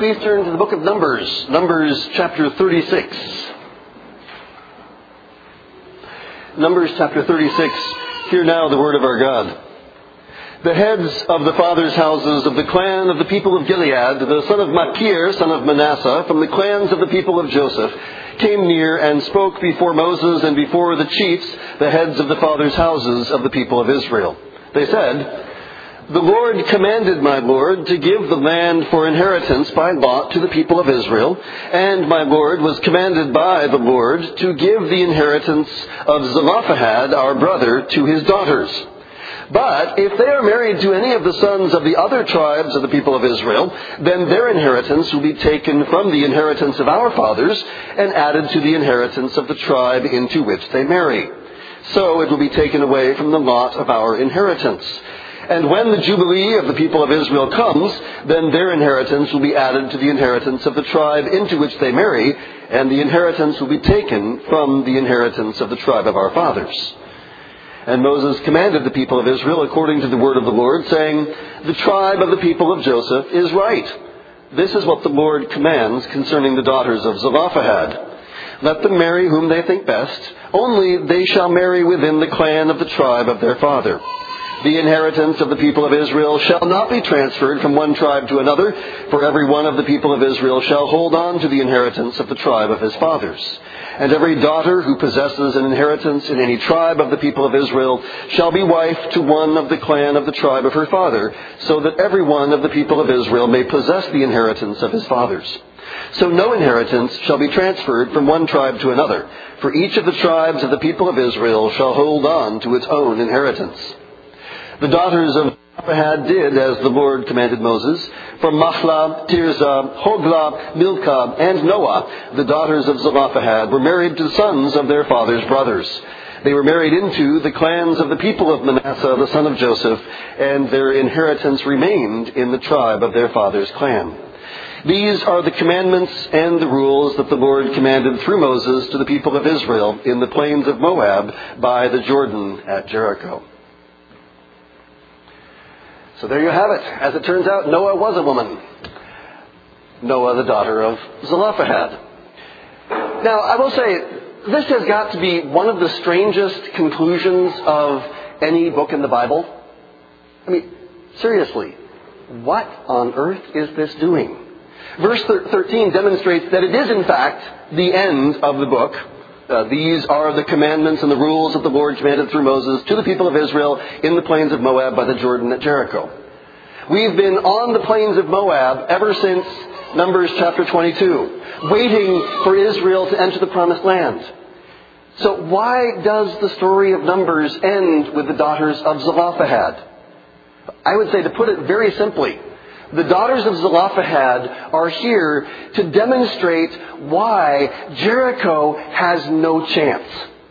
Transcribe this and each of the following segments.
please turn to the book of Numbers, Numbers chapter 36. Numbers chapter 36, hear now the word of our God. The heads of the fathers' houses of the clan of the people of Gilead, the son of Machir, son of Manasseh, from the clans of the people of Joseph, came near and spoke before Moses and before the chiefs, the heads of the fathers' houses of the people of Israel. They said, "The Lord commanded my Lord to give the land for inheritance by lot to the people of Israel, and my Lord was commanded by the Lord to give the inheritance of Zelophehad, our brother, to his daughters. But if they are married to any of the sons of the other tribes of the people of Israel, then their inheritance will be taken from the inheritance of our fathers and added to the inheritance of the tribe into which they marry. So it will be taken away from the lot of our inheritance. And when the Jubilee of the people of Israel comes, then their inheritance will be added to the inheritance of the tribe into which they marry, and the inheritance will be taken from the inheritance of the tribe of our fathers." And Moses commanded the people of Israel according to the word of the Lord, saying, "The tribe of the people of Joseph is right. This is what the Lord commands concerning the daughters of Zelophehad. Let them marry whom they think best, only they shall marry within the clan of the tribe of their father. The inheritance of the people of Israel shall not be transferred from one tribe to another, for every one of the people of Israel shall hold on to the inheritance of the tribe of his fathers. And every daughter who possesses an inheritance in any tribe of the people of Israel shall be wife to one of the clan of the tribe of her father, so that every one of the people of Israel may possess the inheritance of his fathers. So no inheritance shall be transferred from one tribe to another, for each of the tribes of the people of Israel shall hold on to its own inheritance." The daughters of Zelophehad did as the Lord commanded Moses. From Mahlah, Tirzah, Hoglah, Milcah, and Noah, the daughters of Zelophehad were married to sons of their father's brothers. They were married into the clans of the people of Manasseh, the son of Joseph, and their inheritance remained in the tribe of their father's clan. These are the commandments and the rules that the Lord commanded through Moses to the people of Israel in the plains of Moab by the Jordan at Jericho. So there you have it. As it turns out, Noah was a woman. Noah, the daughter of Zelophehad. Now, I will say, this has got to be one of the strangest conclusions of any book in the Bible. I mean, seriously, what on earth is this doing? Verse 13 demonstrates that it is, in fact, the end of the book. These are the commandments and the rules that the Lord commanded through Moses to the people of Israel in the plains of Moab by the Jordan at Jericho. We've been on the plains of Moab ever since Numbers chapter 22, waiting for Israel to enter the promised land. So why does the story of Numbers end with the daughters of Zelophehad? I would say, to put it very simply, the daughters of Zelophehad are here to demonstrate why Jericho has no chance.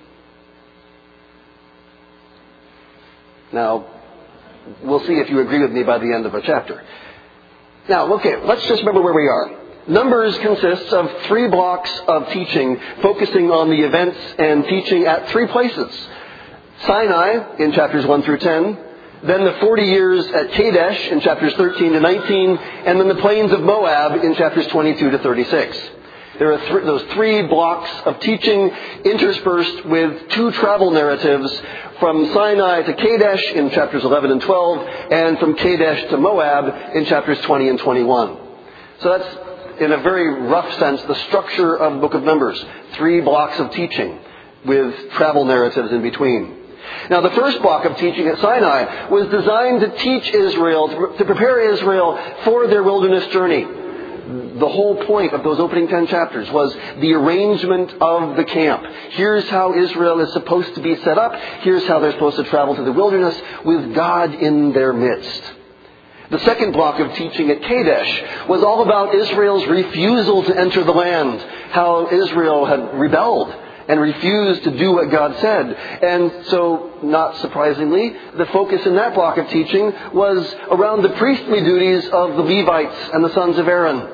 Now, we'll see if you agree with me by the end of the chapter. Now, okay, let's just remember where we are. Numbers consists of 3 blocks of teaching focusing on the events and teaching at 3 places. Sinai in chapters 1 through 10, then the 40 years at Kadesh in chapters 13 to 19, and then the plains of Moab in chapters 22 to 36. There are those 3 blocks of teaching interspersed with 2 travel narratives from Sinai to Kadesh in chapters 11 and 12, and from Kadesh to Moab in chapters 20 and 21. So that's, in a very rough sense, the structure of the book of Numbers. 3 blocks of teaching with travel narratives in between. Now, the first block of teaching at Sinai was designed to teach Israel, to prepare Israel for their wilderness journey. The whole point of those opening 10 chapters was the arrangement of the camp. Here's how Israel is supposed to be set up. Here's how they're supposed to travel to the wilderness with God in their midst. The second block of teaching at Kadesh was all about Israel's refusal to enter the land, how Israel had rebelled and refused to do what God said. And so, not surprisingly, the focus in that block of teaching was around the priestly duties of the Levites and the sons of Aaron.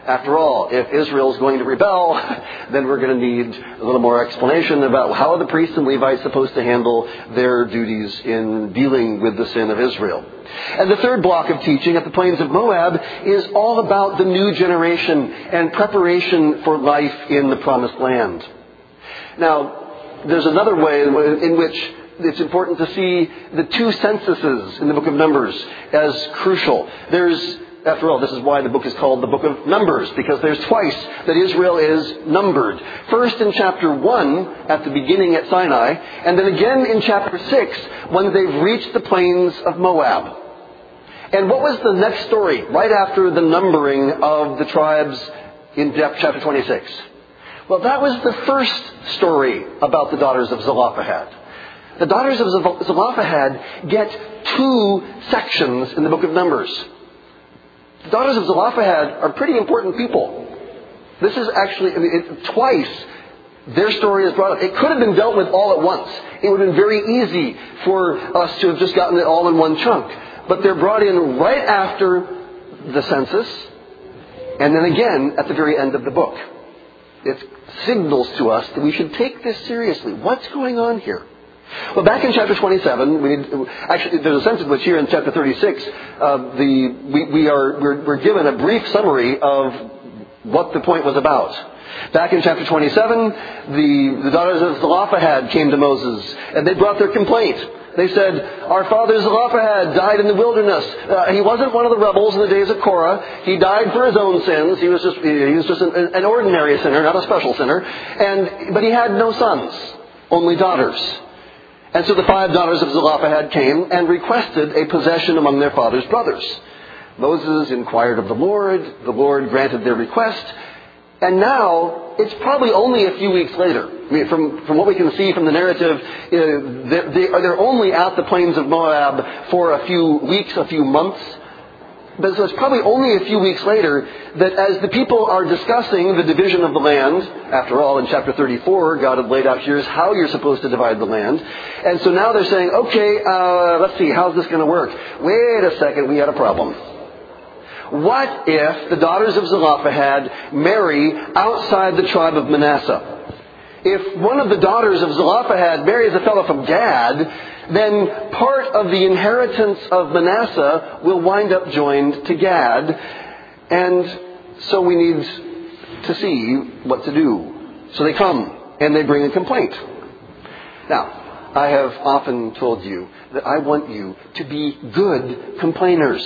After all, if Israel's going to rebel, then we're going to need a little more explanation about how are the priests and Levites supposed to handle their duties in dealing with the sin of Israel. And the third block of teaching at the plains of Moab is all about the new generation and preparation for life in the promised land. Now, there's another way in which it's important to see the two censuses in the book of Numbers as crucial. After all, this is why the book is called the book of Numbers, because there's twice that Israel is numbered. First in chapter 1 at the beginning at Sinai, and then again in chapter 6 when they've reached the plains of Moab. And what was the next story right after the numbering of the tribes in chapter 26? Well, that was the first story about the daughters of Zelophehad. The daughters of Zelophehad get two sections in the book of Numbers. The daughters of Zelophehad are pretty important people. This is actually, twice their story is brought up. It could have been dealt with all at once. It would have been very easy for us to have just gotten it all in one chunk. But they're brought in right after the census, and then again at the very end of the book. It signals to us that we should take this seriously. What's going on here? Well, back in chapter 27, there's a sense in which here in chapter 36, we're given a brief summary of what the point was about. Back in chapter 27, the daughters of Zelophehad came to Moses, and they brought their complaint. They said, "Our father Zelophehad died in the wilderness. He wasn't one of the rebels in the days of Korah. He died for his own sins. He was just an ordinary sinner, not a special sinner. But he had no sons, only daughters." And so the 5 daughters of Zelophehad came and requested a possession among their father's brothers. Moses inquired of the Lord. The Lord granted their request. And now, it's probably only a few weeks later. I mean, from what we can see from the narrative, they're only at the plains of Moab for a few weeks, a few months. But so it's probably only a few weeks later that as the people are discussing the division of the land, after all, in chapter 34, God had laid out, here's how you're supposed to divide the land. And so now they're saying, okay, let's see, how's this going to work? Wait a second, we got a problem. What if the daughters of Zelophehad marry outside the tribe of Manasseh? If one of the daughters of Zelophehad marries a fellow from Gad, then part of the inheritance of Manasseh will wind up joined to Gad. And so we need to see what to do. So they come and they bring a complaint. Now, I have often told you that I want you to be good complainers.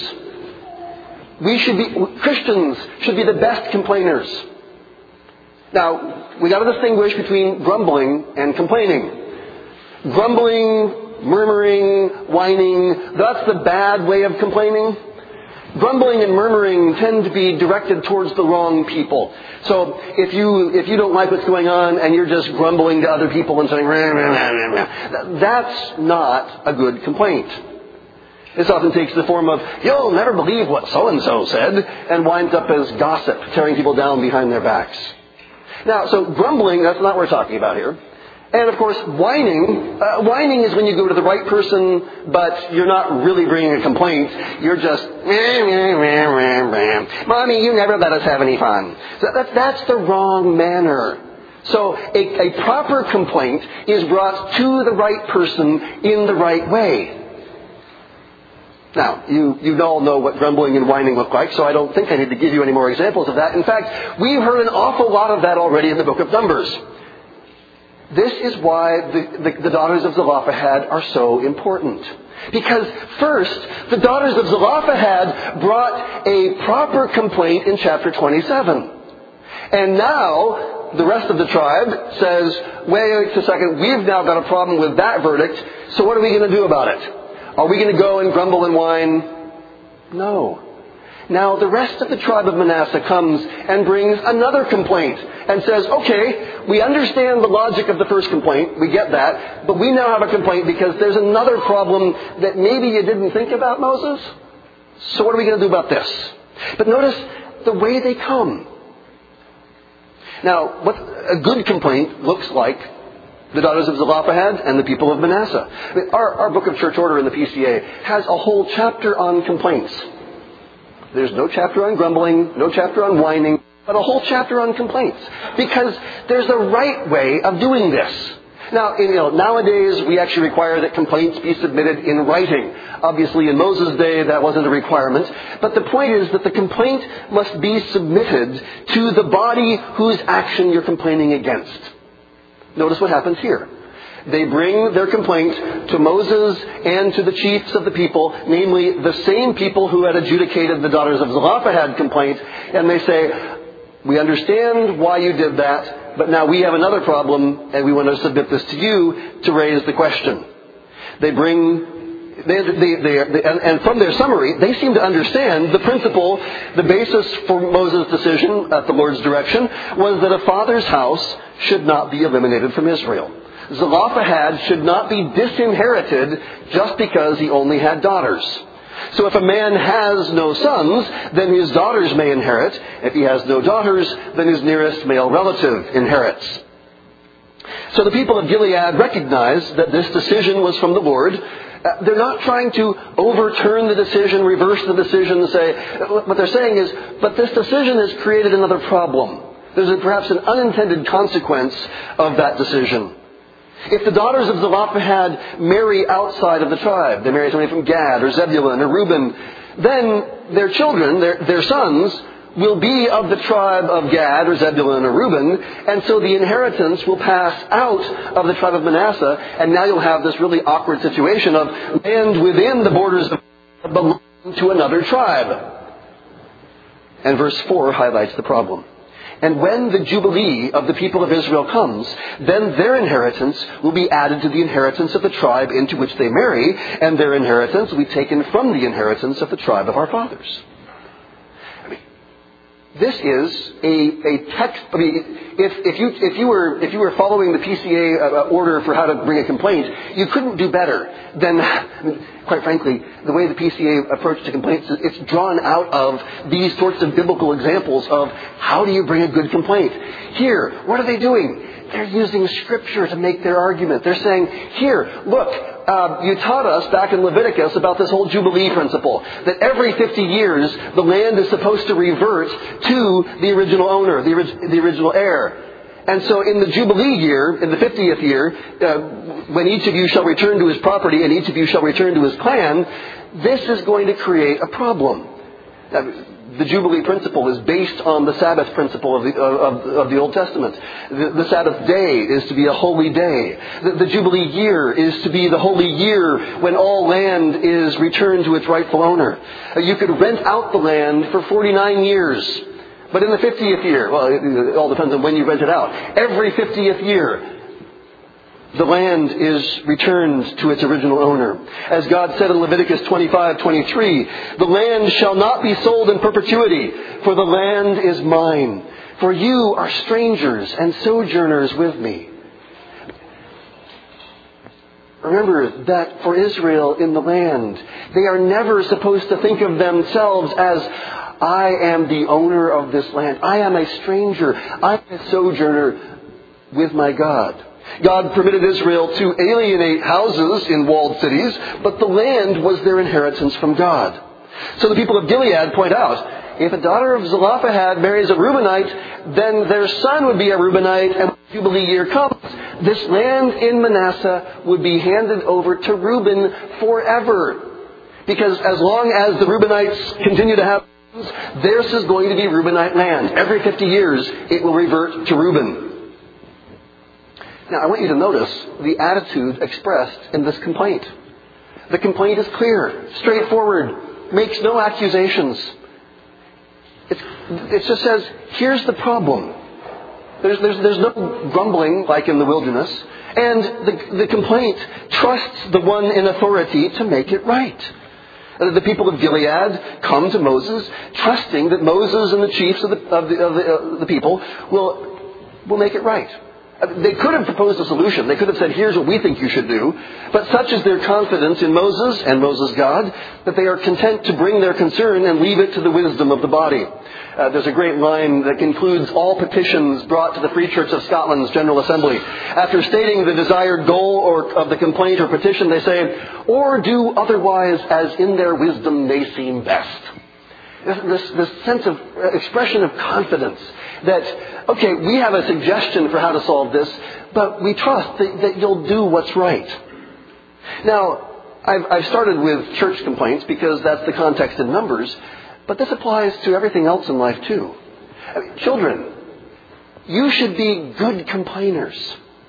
Christians should be the best complainers. Now, we got to distinguish between grumbling and complaining. Grumbling, murmuring, whining, that's the bad way of complaining. Grumbling and murmuring tend to be directed towards the wrong people. So if you don't like what's going on and you're just grumbling to other people and saying, rah, rah, rah, rah, rah, that's not a good complaint. This often takes the form of, you'll never believe what so-and-so said, and winds up as gossip, tearing people down behind their backs. Now, so grumbling, that's not what we're talking about here. And of course, whining. Whining is when you go to the right person, but you're not really bringing a complaint. You're just, Mommy, you never let us have any fun. So that's the wrong manner. So a proper complaint is brought to the right person in the right way. Now, you all know what grumbling and whining look like, so I don't think I need to give you any more examples of that. In fact, we've heard an awful lot of that already in the book of Numbers. This is why the daughters of Zelophehad are so important. Because first, the daughters of Zelophehad brought a proper complaint in chapter 27. And now, the rest of the tribe says, wait a second, we've now got a problem with that verdict, so what are we going to do about it? Are we going to go and grumble and whine? No. Now, the rest of the tribe of Manasseh comes and brings another complaint and says, okay, we understand the logic of the first complaint. We get that. But we now have a complaint because there's another problem that maybe you didn't think about, Moses. So what are we going to do about this? But notice the way they come. Now, what a good complaint looks like, the daughters of Zelophehad and the people of Manasseh. I mean, our book of church order in the PCA has a whole chapter on complaints. There's no chapter on grumbling, no chapter on whining, but a whole chapter on complaints. Because there's a right way of doing this. Now, nowadays we actually require that complaints be submitted in writing. Obviously, in Moses' day, that wasn't a requirement. But the point is that the complaint must be submitted to the body whose action you're complaining against. Notice what happens here. They bring their complaint to Moses and to the chiefs of the people, namely the same people who had adjudicated the daughters of Zelophehad complaint, and they say, we understand why you did that, but now we have another problem, and we want to submit this to you to raise the question. And from their summary, they seem to understand the principle, the basis for Moses' decision at the Lord's direction was that a father's house should not be eliminated from Israel. Zelophehad should not be disinherited just because he only had daughters. So if a man has no sons, then his daughters may inherit. If he has no daughters, then his nearest male relative inherits. So the people of Gilead recognize that this decision was from the Lord. They're not trying to overturn the decision, reverse the decision, and say, what they're saying is, but this decision has created another problem. There's perhaps an unintended consequence of that decision. If the daughters of Zelophehad marry outside of the tribe, they marry somebody from Gad or Zebulun or Reuben, then their children, their sons, will be of the tribe of Gad or Zebulun or Reuben, and so the inheritance will pass out of the tribe of Manasseh, and now you'll have this really awkward situation of land within the borders of belonging to another tribe. And verse 4 highlights the problem. And when the Jubilee of the people of Israel comes, then their inheritance will be added to the inheritance of the tribe into which they marry, and their inheritance will be taken from the inheritance of the tribe of our fathers. This is a text. I mean, if you were following the PCA order for how to bring a complaint, you couldn't do better than, quite frankly, the way the PCA approach to complaints. It's drawn out of these sorts of biblical examples of how do you bring a good complaint. Here, what are they doing? They're using Scripture to make their argument. They're saying, here, look, you taught us back in Leviticus about this whole Jubilee principle, that every 50 years the land is supposed to revert to the original owner, the original heir. And so in the Jubilee year, in the 50th year, when each of you shall return to his property and each of you shall return to his clan, this is going to create a problem. The Jubilee principle is based on the Sabbath principle of the Old Testament. The Sabbath day is to be a holy day. The Jubilee year is to be the holy year when all land is returned to its rightful owner. You could rent out the land for 49 years. But in the 50th year, well, it all depends on when you rent it out. Every 50th year, the land is returned to its original owner. As God said in Leviticus 25:23, the land shall not be sold in perpetuity, for the land is mine. For you are strangers and sojourners with me. Remember that for Israel in the land, they are never supposed to think of themselves as, I am the owner of this land. I am a stranger. I am a sojourner with my God. God permitted Israel to alienate houses in walled cities, but the land was their inheritance from God. So the people of Gilead point out, if a daughter of Zelophehad marries a Reubenite, then their son would be a Reubenite, and when the Jubilee year comes, this land in Manasseh would be handed over to Reuben forever. Because as long as the Reubenites continue to have sons, theirs is going to be Reubenite land. Every 50 years, it will revert to Reuben. Now, I want you to notice the attitude expressed in this complaint. The complaint is clear, straightforward, makes no accusations. It just says, here's the problem. There's no grumbling like in the wilderness. And the complaint trusts the one in authority to make it right. The people of Gilead come to Moses, trusting that Moses and the chiefs of the people will make it right. They could have proposed a solution. They could have said, here's what we think you should do. But such is their confidence in Moses and Moses' God that they are content to bring their concern and leave it to the wisdom of the body. There's a great line that concludes all petitions brought to the Free Church of Scotland's General Assembly. After stating the desired goal of the complaint or petition, they say, or do otherwise as in their wisdom may seem best. this sense of expression of confidence that, okay, we have a suggestion for how to solve this, but we trust that you'll do what's right. Now, I've started with church complaints because that's the context in Numbers, but this applies to everything else in life too. I mean, children, you should be good complainers.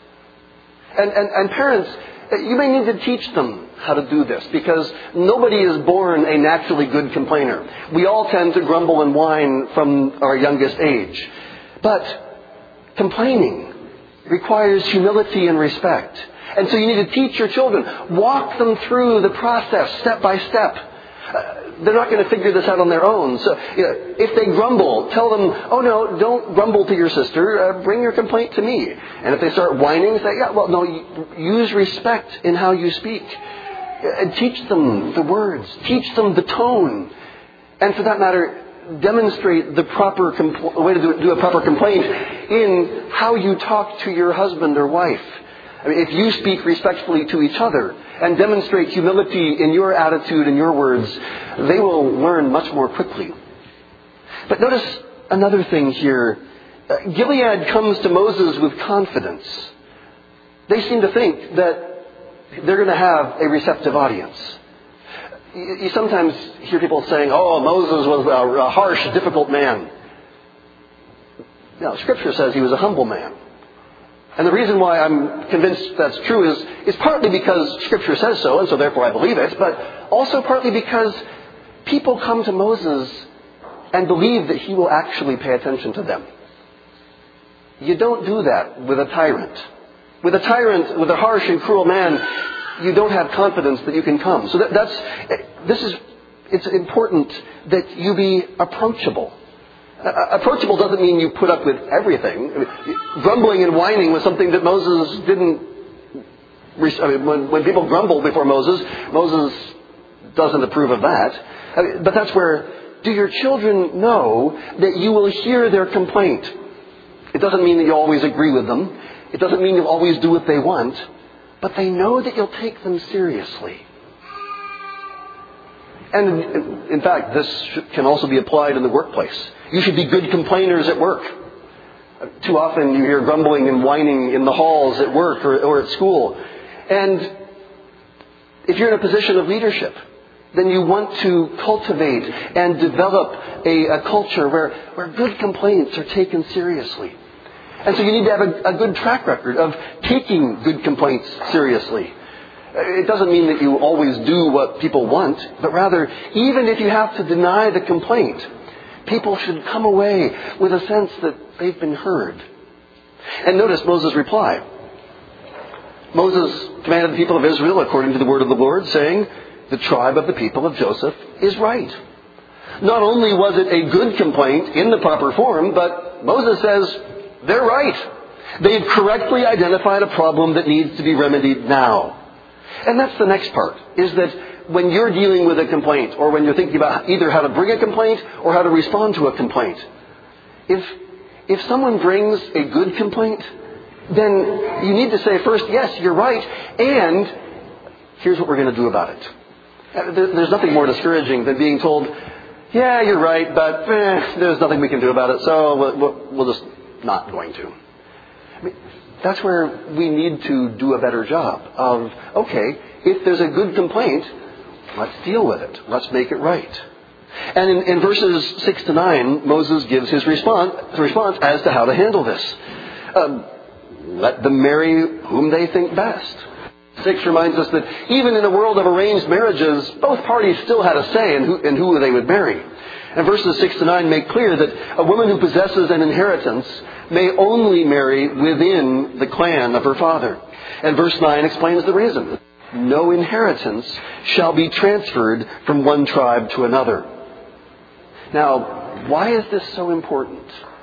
And parents, you may need to teach them how to do this because nobody is born a naturally good complainer. We all tend to grumble and whine from our youngest age. But complaining requires humility and respect. And so you need to teach your children. Walk them through the process step by step. They're not going to figure this out on their own. So if they grumble, tell them, oh no, don't grumble to your sister. Bring your complaint to me. And if they start whining, say, yeah, well, no, use respect in how you speak. And teach them the words. Teach them the tone. And for that matter, demonstrate the proper way to do a proper complaint in how you talk to your husband or wife. I mean, if you speak respectfully to each other and demonstrate humility in your attitude and your words, they will learn much more quickly. But notice another thing here. Gilead comes to Moses with confidence. They seem to think that they're going to have a receptive audience. You sometimes hear people saying, oh, Moses was a harsh, difficult man. Now, Scripture says he was a humble man. And the reason why I'm convinced that's true is partly because Scripture says so, and so therefore I believe it, but also partly because people come to Moses and believe that he will actually pay attention to them. You don't do that with a tyrant. With a tyrant, with a harsh and cruel man, you don't have confidence that you can come. So it's important that you be approachable. Approachable doesn't mean you put up with everything. I mean, grumbling and whining was something that Moses didn't... when people grumble before Moses doesn't approve of that. But that's where, do your children know that you will hear their complaint? It doesn't mean that you always agree with them. It doesn't mean you'll always do what they want. But they know that you'll take them seriously. And in fact, this can also be applied in the workplace. You should be good complainers at work. Too often you hear grumbling and whining in the halls at work or at school. And if you're in a position of leadership, then you want to cultivate and develop a culture where good complaints are taken seriously. And so you need to have a good track record of taking good complaints seriously. It doesn't mean that you always do what people want, but rather, even if you have to deny the complaint, people should come away with a sense that they've been heard. And notice Moses' reply. Moses commanded the people of Israel according to the word of the Lord, saying, the tribe of the people of Joseph is right. Not only was it a good complaint in the proper form, but Moses says, they're right. They've correctly identified a problem that needs to be remedied now. And that's the next part, is that when you're dealing with a complaint, or when you're thinking about either how to bring a complaint or how to respond to a complaint, if someone brings a good complaint, then you need to say first, yes, you're right, and here's what we're going to do about it. There's nothing more discouraging than being told, yeah, you're right, but there's nothing we can do about it, so we'll just not going to. I mean, that's where we need to do a better job of, okay, if there's a good complaint, let's deal with it. Let's make it right. And in verses 6 to 9, Moses gives his response as to how to handle this. Let them marry whom they think best. 6 reminds us that even in a world of arranged marriages, both parties still had a say in who they would marry. And verses 6 to 9 make clear that a woman who possesses an inheritance may only marry within the clan of her father. And verse 9 explains the reason. No inheritance shall be transferred from one tribe to another. Now, why is this so important?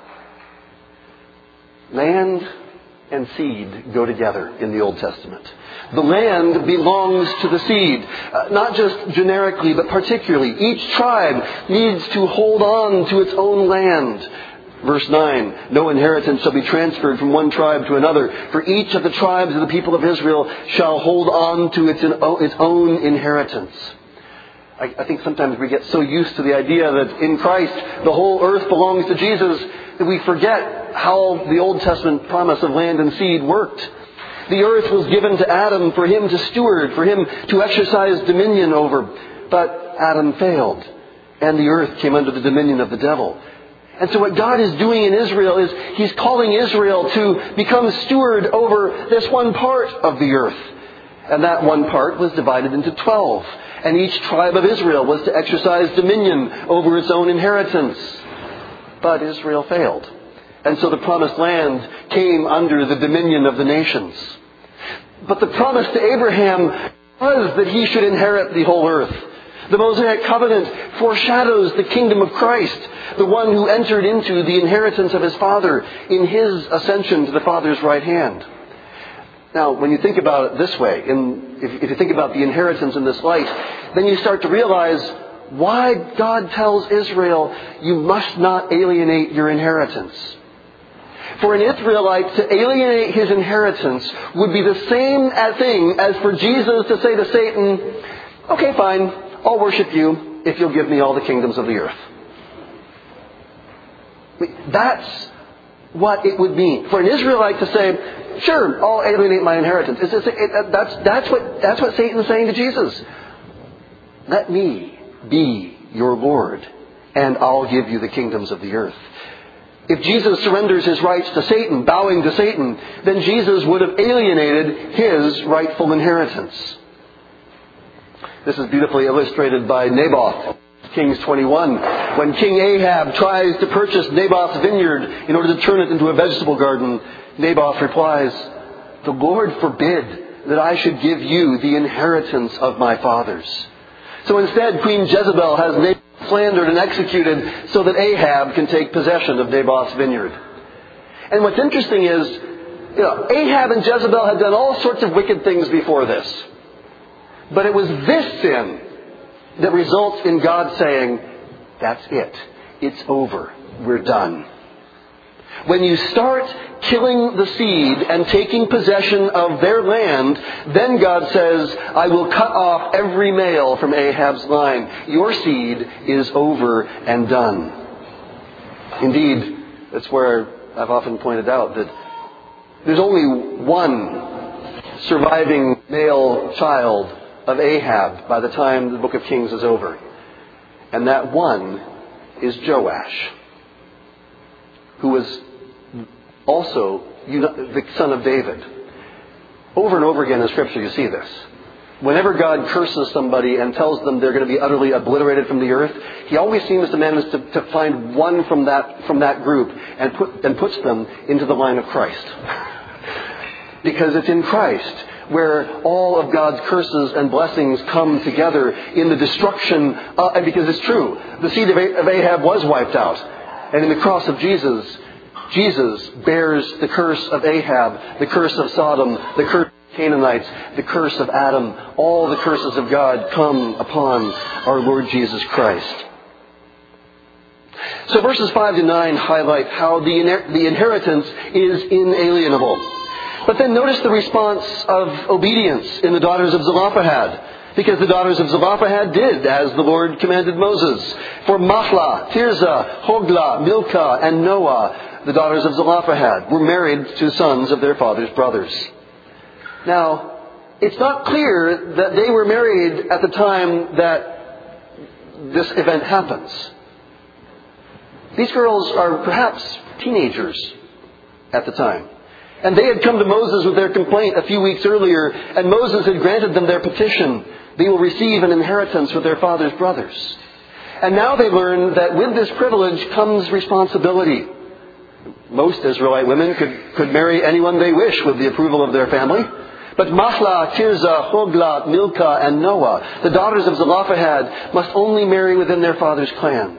Land and seed go together in the Old Testament. The land belongs to the seed, not just generically, but particularly. Each tribe needs to hold on to its own land. Verse 9, no inheritance shall be transferred from one tribe to another, for each of the tribes of the people of Israel shall hold on to its own inheritance. I think sometimes we get so used to the idea that in Christ the whole earth belongs to Jesus that we forget how the Old Testament promise of land and seed worked. The earth was given to Adam for him to steward, for him to exercise dominion over. But Adam failed, and the earth came under the dominion of the devil. And so what God is doing in Israel is He's calling Israel to become steward over this one part of the earth. And that one part was divided into 12. And each tribe of Israel was to exercise dominion over its own inheritance. But Israel failed. And so the promised land came under the dominion of the nations. But the promise to Abraham was that he should inherit the whole earth. The Mosaic covenant foreshadows the kingdom of Christ, the one who entered into the inheritance of his Father in his ascension to the Father's right hand. Now, when you think about it this way, if you think about the inheritance in this light, then you start to realize why God tells Israel, you must not alienate your inheritance. For an Israelite to alienate his inheritance would be the same thing as for Jesus to say to Satan, okay, fine, I'll worship you if you'll give me all the kingdoms of the earth. That's what it would mean. For an Israelite to say, sure, I'll alienate my inheritance. That's what Satan is saying to Jesus. Let me be your Lord, and I'll give you the kingdoms of the earth. If Jesus surrenders his rights to Satan, bowing to Satan, then Jesus would have alienated his rightful inheritance. This is beautifully illustrated by Naboth, Kings 21. When King Ahab tries to purchase Naboth's vineyard in order to turn it into a vegetable garden, Naboth replies, "The Lord forbid that I should give you the inheritance of my fathers." So instead, Queen Jezebel has Naboth slandered and executed so that Ahab can take possession of Naboth's vineyard. And what's interesting is, Ahab and Jezebel had done all sorts of wicked things before this. But it was this sin that results in God saying, that's it. It's over. We're done. When you start killing the seed and taking possession of their land, then God says, I will cut off every male from Ahab's line. Your seed is over and done. Indeed, that's where I've often pointed out that there's only one surviving male child of Ahab by the time the book of Kings is over. And that one is Joash, who was also the son of David. Over and over again in Scripture you see this. Whenever God curses somebody and tells them they're going to be utterly obliterated from the earth, He always seems to manage to find one from that group and puts them into the line of Christ. Because it's in Christ where all of God's curses and blessings come together in the destruction, and because it's true, the seed of Ahab was wiped out. And in the cross of Jesus, Jesus bears the curse of Ahab, the curse of Sodom, the curse of Canaanites, the curse of Adam. All the curses of God come upon our Lord Jesus Christ. So verses 5 to 9 highlight how the inheritance is inalienable. But then notice the response of obedience in the daughters of Zelophehad. Because the daughters of Zelophehad did as the Lord commanded Moses. For Mahlah, Tirzah, Hoglah, Milcah, and Noah, the daughters of Zelophehad, were married to sons of their father's brothers. Now, it's not clear that they were married at the time that this event happens. These girls are perhaps teenagers at the time. And they had come to Moses with their complaint a few weeks earlier, and Moses had granted them their petition. They will receive an inheritance with their father's brothers. And now they learn that with this privilege comes responsibility. Most Israelite women could marry anyone they wish with the approval of their family. But Mahlah, Tirzah, Hoglah, Milcah, and Noah, the daughters of Zelophehad, must only marry within their father's clan.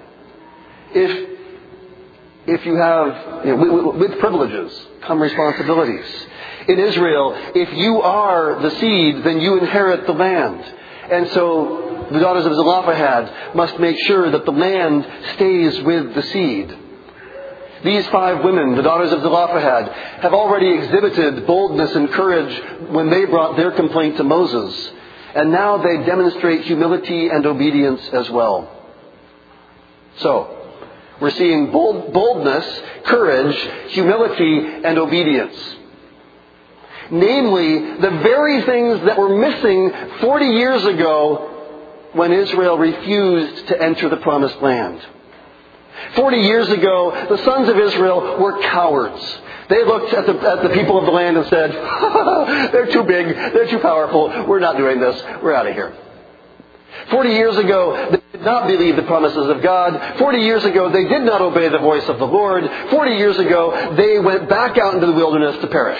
If you have, with privileges come responsibilities. In Israel, if you are the seed, then you inherit the land. And so the daughters of Zelophehad must make sure that the land stays with the seed. These 5 women, the daughters of Zelophehad, have already exhibited boldness and courage when they brought their complaint to Moses. And now they demonstrate humility and obedience as well. So, we're seeing boldness, courage, humility, and obedience. Namely, the very things that were missing 40 years ago when Israel refused to enter the Promised Land. 40 years ago, the sons of Israel were cowards. They looked at the people of the land and said, they're too big, they're too powerful, we're not doing this, we're out of here. 40 years ago, they did not believe the promises of God. 40 years ago, they did not obey the voice of the Lord. 40 years ago, they went back out into the wilderness to perish.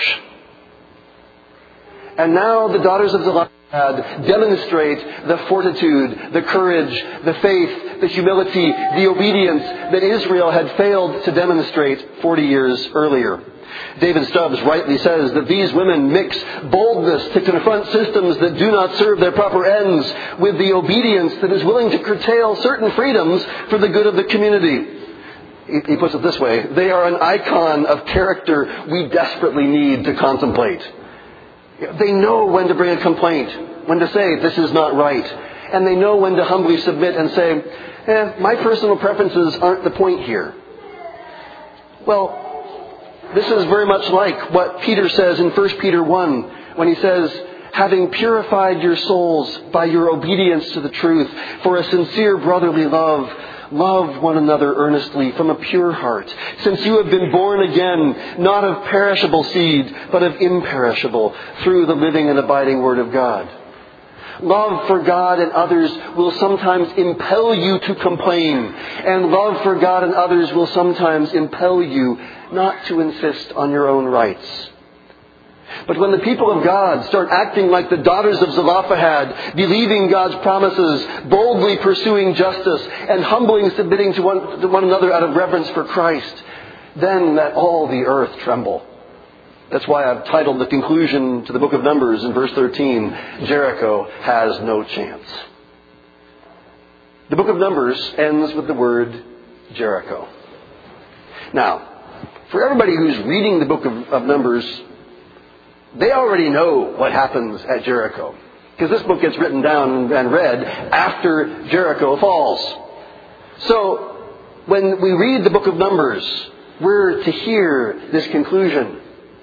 And now the daughters of Zelophehad demonstrate the fortitude, the courage, the faith, the humility, the obedience that Israel had failed to demonstrate 40 years earlier. David Stubbs rightly says that these women mix boldness to confront systems that do not serve their proper ends with the obedience that is willing to curtail certain freedoms for the good of the community. He puts it this way: they are an icon of character we desperately need to contemplate. They know when to bring a complaint, when to say, this is not right. And they know when to humbly submit and say, my personal preferences aren't the point here. Well, this is very much like what Peter says in 1 Peter 1, when he says, having purified your souls by your obedience to the truth for a sincere brotherly love, love one another earnestly from a pure heart, since you have been born again, not of perishable seed, but of imperishable, through the living and abiding Word of God. Love for God and others will sometimes impel you to complain, and love for God and others will sometimes impel you not to insist on your own rights. But when the people of God start acting like the daughters of Zelophehad, believing God's promises, boldly pursuing justice, and humbly submitting to one another out of reverence for Christ, then let all the earth tremble. That's why I've titled the conclusion to the book of Numbers in verse 13, Jericho has no chance. The book of Numbers ends with the word Jericho. Now, for everybody who's reading the book of Numbers, they already know what happens at Jericho, because this book gets written down and read after Jericho falls. So, when we read the book of Numbers, we're to hear this conclusion.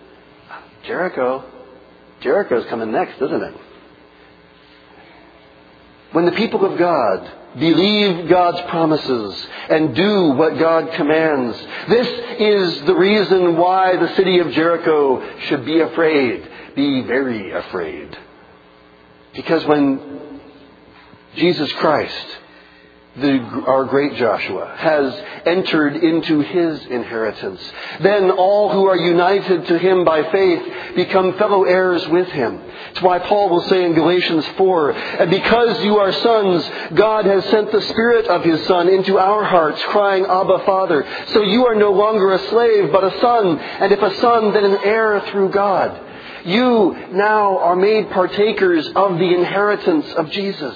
Jericho's coming next, isn't it? When the people of God believe God's promises and do what God commands, this is the reason why the city of Jericho should be afraid, be very afraid. Because when Jesus Christ, our great Joshua, has entered into His inheritance, then all who are united to Him by faith become fellow heirs with Him. It's why Paul will say in Galatians 4, and because you are sons, God has sent the Spirit of His Son into our hearts, crying, Abba, Father. So you are no longer a slave, but a son, and if a son, then an heir through God. You now are made partakers of the inheritance of Jesus.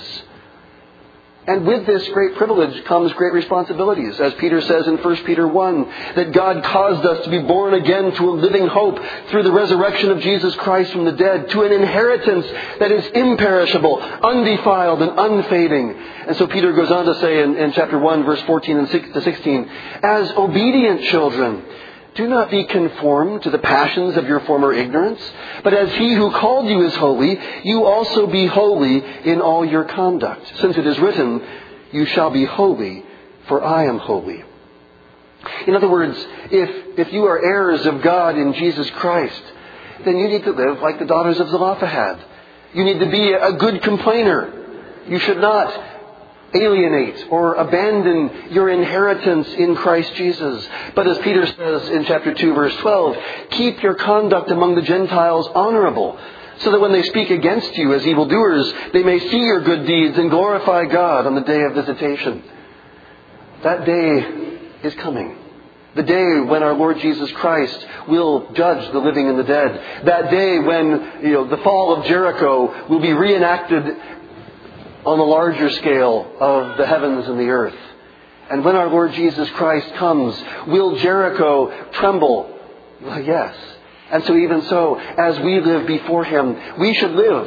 And with this great privilege comes great responsibilities. As Peter says in 1 Peter 1, that God caused us to be born again to a living hope through the resurrection of Jesus Christ from the dead, to an inheritance that is imperishable, undefiled, and unfading. And so Peter goes on to say in chapter 1, verse 14 and 16, as obedient children, do not be conformed to the passions of your former ignorance, but as He who called you is holy, you also be holy in all your conduct. Since it is written, you shall be holy, for I am holy. In other words, if you are heirs of God in Jesus Christ, then you need to live like the daughters of Zelophehad. You need to be a good complainer. You should not alienate or abandon your inheritance in Christ Jesus. But as Peter says in chapter 2, verse 12, keep your conduct among the Gentiles honorable, so that when they speak against you as evildoers, they may see your good deeds and glorify God on the day of visitation. That day is coming. The day when our Lord Jesus Christ will judge the living and the dead. That day when, the fall of Jericho will be reenacted on a larger scale of the heavens and the earth. And when our Lord Jesus Christ comes, will Jericho tremble? Well, yes. And so even so, as we live before Him, we should live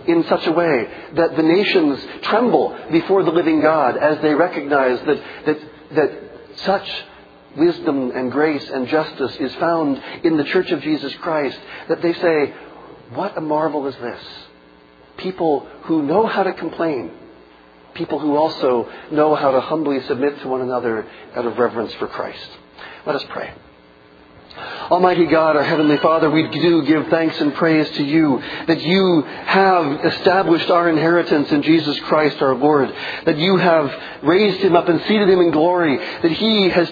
in such a way that the nations tremble before the living God as they recognize that such wisdom and grace and justice is found in the Church of Jesus Christ, that they say, what a marvel is this? People who know how to complain, people who also know how to humbly submit to one another out of reverence for Christ. Let us pray. Almighty God, our Heavenly Father, we do give thanks and praise to you that you have established our inheritance in Jesus Christ our Lord, that you have raised him up and seated him in glory, that he has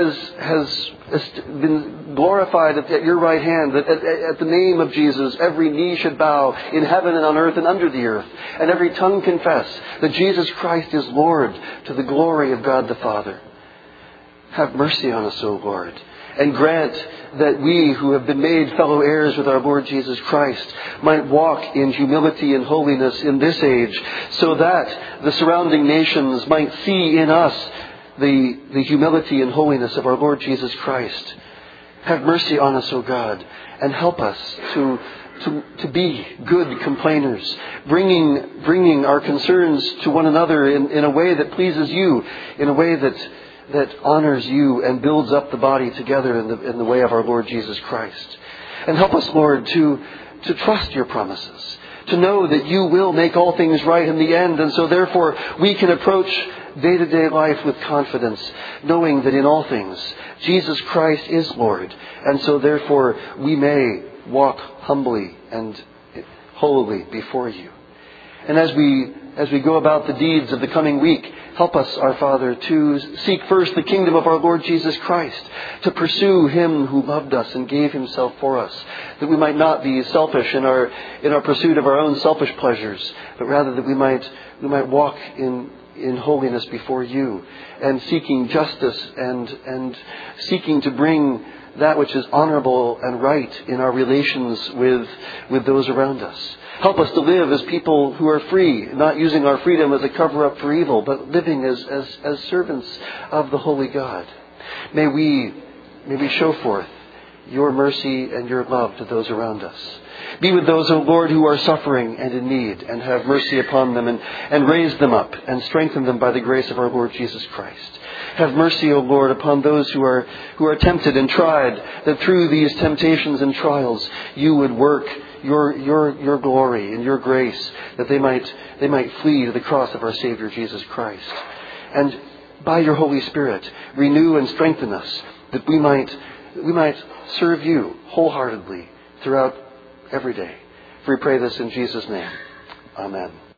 been glorified at your right hand, that at the name of Jesus every knee should bow in heaven and on earth and under the earth, and every tongue confess that Jesus Christ is Lord, to the glory of God the Father. Have mercy on us, O Lord, and grant that we who have been made fellow heirs with our Lord Jesus Christ might walk in humility and holiness in this age, so that the surrounding nations might see in us the humility and holiness of our Lord Jesus Christ. Have mercy on us, O God, and help us to be good complainers, bringing our concerns to one another in a way that pleases you, in a way that honors you and builds up the body together in the way of our Lord Jesus Christ. And help us, Lord, to trust your promises, to know that you will make all things right in the end, and so therefore we can approach day-to-day life with confidence, knowing that in all things Jesus Christ is Lord, and so therefore we may walk humbly and holily before you. And as we go about the deeds of the coming week, help us, our Father, to seek first the kingdom of our Lord Jesus Christ, to pursue him who loved us and gave himself for us, that we might not be selfish in our pursuit of our own selfish pleasures, but rather that we might walk in holiness before you, and seeking justice and seeking to bring that which is honorable and right in our relations with those around us. Help us to live as people who are free, not using our freedom as a cover-up for evil, but living as servants of the Holy God. May we show forth your mercy and your love to those around us. Be with those, O Lord, who are suffering and in need, and have mercy upon them and raise them up and strengthen them by the grace of our Lord Jesus Christ. Have mercy, O Lord, upon those who are tempted and tried, that through these temptations and trials you would work your glory and your grace, that they might flee to the cross of our Savior Jesus Christ. And by your Holy Spirit, renew and strengthen us, that we might serve you wholeheartedly throughout every day. For we pray this in Jesus' name. Amen.